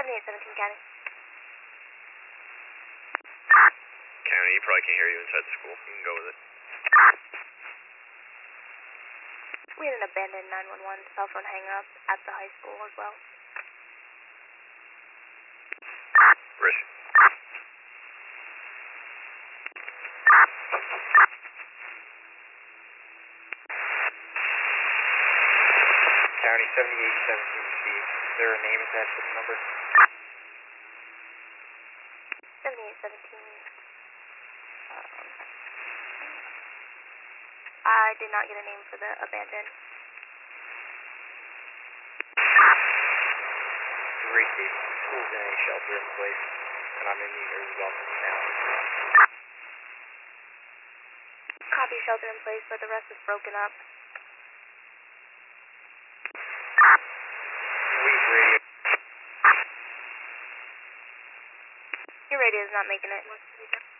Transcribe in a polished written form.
7817 County. County, he probably can't hear you inside the school. You can go with it. We had an abandoned 911 cell phone hang up at the high school as well. Rich. County 7817 received. Is there a name attached to the number? 7817. I did not get a name for the abandoned. Racing. The school's in a shelter in place, and I'm in the emergency office now. Copy, shelter in place, but the rest is broken up. Weak radio. Your radio is not making it.